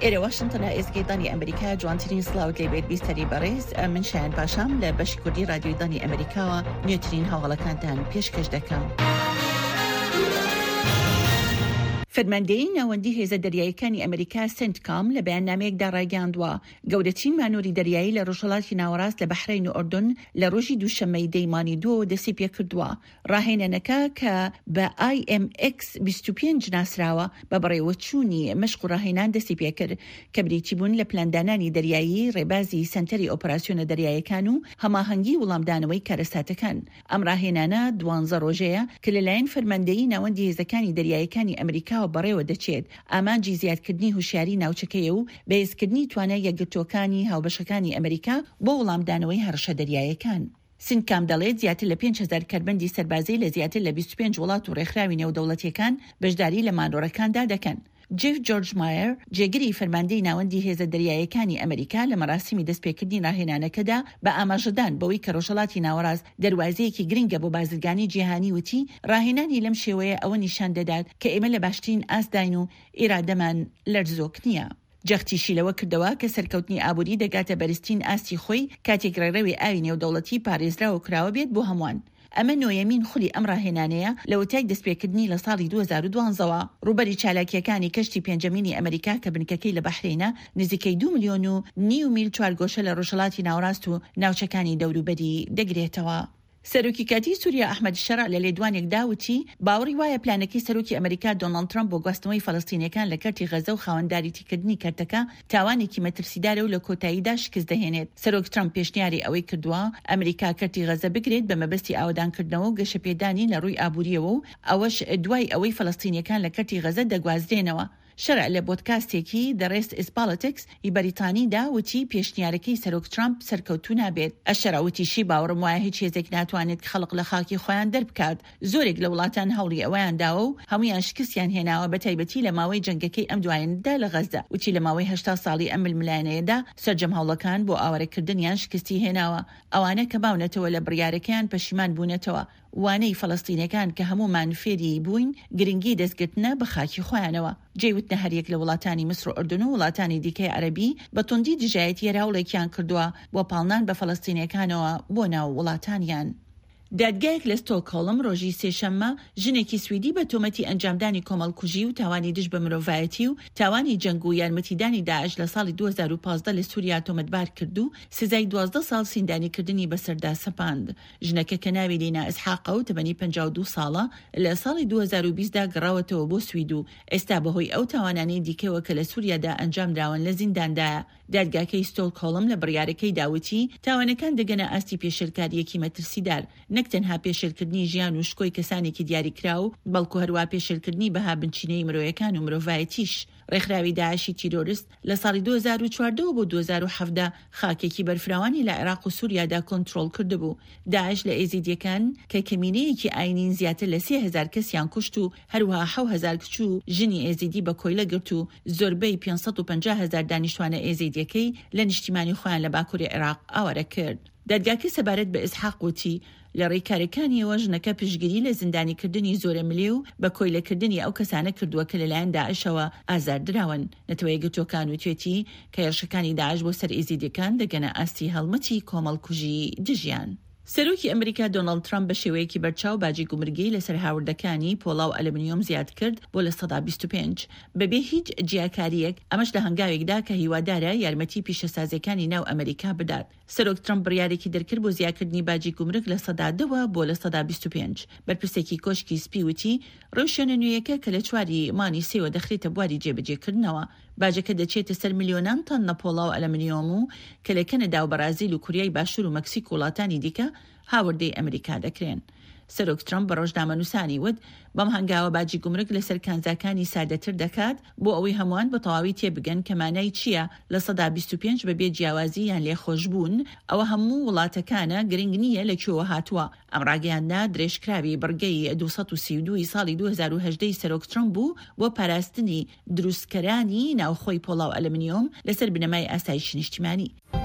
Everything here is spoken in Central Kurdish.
إلى واشنطن إسكي ضاني أمريكا جوانترين سلاود لبيت بيستري باريس من شان باشام لبش كردي راديو ضاني أمريكا نيوترين هاوغلكانتان بيشكش دكام فەرماندەی ناوەندی هێزە دەریاییەکانی ئەمریکا سنتکام لە بەیاننامەیەکدا ڕایگەاندووە گەورەترین مانووری دەریایی لە ڕۆژهەڵاتی ناوەڕاست لە بەحرین و ئوردن لە ڕۆژی دووشەممەی دەیمانی دووە دەستی پێکردووە. ڕاهێنانەکە کە بە IMX 25 ناسراوە بە بەڕێوەچوونی مەشق و ڕاهێنان دەستی پێکرد کە بریتی بوون لە پلاندانانی دەریایی ڕێبازی سەنتەری ئۆپەراسیۆنە دەریاییەکان و هەماهەنگی وڵامدانەوەی کارەساتەکان. ئەم ڕاهێنانە 12 ڕۆژەیە کە لەلایەن فەرماندەیی ناوەندی هێزەکانی دەریاییەکانی ئەمریکا بەڕێوە دەچێت ئامانجی زیادکردنی هوشیاری ناوچەکەیە و بەهێزکردنی توانای یەکگرتوەکانی هاوبەشەکانی ئەمریکا بۆ وڵامدانەوەی هەڕەشە دەریاییەکان. سنتکام دەڵێت زیاتر لە 5,000 کەربەندی سەربازی لە زیاتر لە 25 وڵات و ڕێکخراوی نێودەوڵەتیەکان بەشداری لە مانۆڕەکاندا دەکەن. جێف جۆرج مایر جێگیری فەرماندەی ناوەندی هێزە دەریاییەکانی ئەمریکا لە مەراسیمی دەستپێکردنی ڕاهێنانەکەدا بە ئاماژەدان بەوەی کە ڕۆژهەڵاتی ناوەڕاست دەواازەیەکی گرنگە بۆ بازرگانی جیهانی وتی ڕاهێنانی لەم شێوەیە ئەوە نیشان دەدات کە ئێمە لە باشترین ئاسداین و ئێرادەمان لەرزۆک نییە. جەختیشی لەوە کردەوە کە سەرکەوتنی ئابووری دەگاتە بەرزترین ئاستی خۆی کاتێک ڕێڕەوی ئاوی نێودەوڵەتی پارێزراوە کراوە بێت بۆ هەمووان. ئەمە نۆیەمین خولی ئەم ڕاهێنانەیە لە وتای دەستپێکردنی لە ساڵی 2012ەوە ڕوبەری چالاکیەکانی کەشتی پێنجەمینی ئەمریکا کە بنکەکەی لە بەحرینە نزیکەی 2.5 ملیۆن میل چوارگۆشە لە ڕۆژهەڵاتی ناوەڕاست و ناوچەکانی دەوروبەری دەگرێتەوە. سەرۆکی کاتی سووریا ئەحمەد شەرع لە لێدوانێکدا وتی باوەڕی وایە پلانەکەی سەرۆکی ئەمریکا دۆناڵد ترامپ بۆ گواستنەوەی فەڵەستینیەکان لە کەرتی غەزە و خاوەنداری تیکردنی کەرتەکە تاوانێکی مەترسیدارە و لە کۆتاییدا شکست دەهێنێت. سەرۆک ترامپ پێشنیاری ئەوەی کردووە ئەمریکا کەرتی غەزە بگرێت بە مەبەستی ئاوادانکردنەوە و گەشەپێدانی لە ڕووی ئابووریەوە و ئەوەش دوای ئەوەی فەڵەستینیەکان لە کەرتی غەزە دەگوازرێنەوە. شەرع لە بۆدکاستێکی The Rest is Politics ی بەریتانیدا وتی پێشنیارەکەی سەرۆک ترامپ سەرکەوتوو نابێت. ئەشەرع وتیشی باوەڕم وایە هیچ هێزێک ناتوانێت خەڵق لە خاکی خۆیان دەربکات. زۆرێک لە وڵاتان هەوڵی ئەوەیان داوە و هەمویان شکستیان هێناوە بە تایبەتی لە ماوەی جەنگەکەی ئەم دواییندا لە غەزدا. وتی لە ماوەی 80 ساڵی ئەم ململایەنەیەدا سەرجەم هەوڵەکان بۆ ئاوارەکردنیان شکستی هێناوە. ئەوانە کە باونەتەوە لە بڕیارەکەیان پەشیمان بوونەتەوە. وانەی فەڵەستینیەکان کە هەمومان فێری بووین گرنگی دەستگرتنە بە خاکی خۆیانەوە. جێوتنە هەریەک لە وڵاتانی مسر و ئوردن و وڵاتانی دیکەی عەرەبی بە توندی دژایەتی هەراوڵێکیان کردووە بۆ پاڵنان بە فەڵەستینیەکانەوە بۆ ناو وڵاتانیان. دادگایەک لە ستۆکهۆڵم ڕۆژی سێشەممە ژنێکی سویدی بە تۆمەتی ئەنجامدانی کۆمەڵکوژی و تاوانی دژ بە مرۆڤایەتی و تاوانی جەنگ و یارمەتیدانی داعش لە ساڵی 2015 لە سووریا تۆمەتبار کرد و سزای 12 ساڵ سیندانیکردنی بەسەردا سەپاند. ژنەکە کە ناوی لینا ئیسحاقە و تەمەنی 52 ساڵە لە ساڵی 2020دا گەڕاوەتەوە بۆ سوید و ئێستا بەهۆی ئەو تاوانانی دیکەوە کە لە سووریادا ئەنجام دراون لە زینداندایە. دادگاکەی ستۆکهۆڵم لە بڕیارەکەی داوتی تاوانەکان دەگەنە ئاستی پێشێلکاریەکی مەترسیدار نەک تەنها پێشێلکردنی ژیان و شکۆی کەسانێکی دیاریکرا و بەڵکو هەروە پێشێلکردنی بەها بنچینەی مرۆیەکان و مرۆڤایەتیش. ڕێکخراوی داعشی تیرۆریست لە ساڵی 2014 بۆ 2017 خاکێکی بەرفراوانی لە عێراق و سووریادا کۆنتڕۆڵ کردبوو. داعش لە ئێزیدیەکان کە کەمینەیەکی ئاینین زیاتر لە 30,000 کەسیان کوشت و هەروەها 7,000 کچوو ژنی ئێزیدی بە کۆیلە گرت و زۆربەی 550,000 دانیشتوانە ئێزیدیەکەی لە نیشتیمانی خۆیان لە باکووری عێراق ئاوارە کرد. دادگاکە سەبارەت بە ئیسحاق وتی لە ڕێکاریەکانیەوە ژنەکە پشگیری لە زیندانیکردنی زۆرە ملیێ و بە کۆیلەکردنی ئەو کەسانە کردووە کە لەلایەن داعشەوە ئازاردراون. نەتەوەی گرتوەکان وتوێتی کە هێرشەکانی داعش بۆ سەر ئێزیدیەکان دەگەنە ئاستی هەڵمەتی کۆمەڵکوژی دژیان. سەرۆکی ئەمریکا دۆناڵد ترامپ بە شێوەیەکی بەرچاو باجی گومرگی لەسەر هاوردەکانی پۆڵا و ئەلمنیۆم زیاد کرد بۆ لە 125 بەبێ هیچ جیاکاریەک ئەمەش لە هەنگاوێکدا کە هیوادارە یارمەتی پیشەسازەکانی ناو ئەمریکا بدات. سەرۆک ترامپ بڕیارێکی دەرکرد بۆ زیادکردنی باجی گومرگ لە 110 بۆ لە 125. بەرپرسێکی کۆشکی سپی وتی ڕۆژێنە نوێیەکە کە لە 4 مانی سێوە دەخرێتە بواری جێبەجێکردنەوە. باجەکە دەچێتە سەر میلیۆنان تەن نەپۆڵا و ئەلمنیۆم و کە لە کەنەدا و بەرازیل و کوریای باشوور و مەکسیک و وڵاتانی دیکە هاوردەی ئەمریکا دەکرێن. سەرۆک ترامپ بە ڕۆژنامەنووسانی وت بەم هەنگاوە باجی گومرگ لەسەر کانزاکانی سادەتر دەکات بۆ ئەوەی هەمووان بە تەواوی تێبگەن کە مانای چییە لە 125 بەبێ جیاوازی یان لێخۆشبوون ئەوە هەموو وڵاتەکانە گرنگ نییە لەکوێوە هاتووە. ئەم ڕاگەیاندنا درێژکراوی بڕگەی 232 ساڵی 2018 سەرۆک ترامپ بوو بۆ پاراستنی دروستکەرانی ناوخۆی پۆڵا و ئەلمنیۆم لەسەر بنەمای ئاسایشی نیشتیمانی.